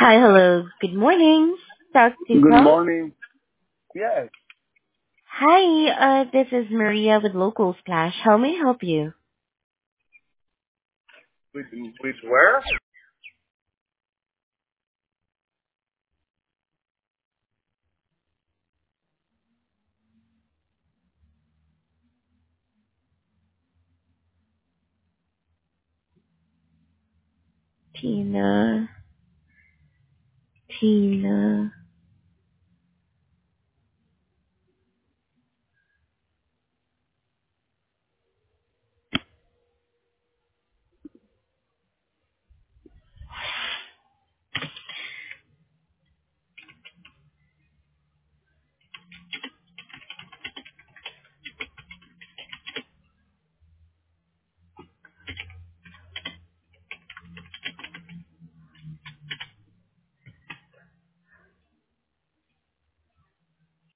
Hi, hello. Good morning. Talk to Good Tom. morning. Yes. Hi, this is Maria with Local Splash. How may I help you? With with where? Tina. Tina.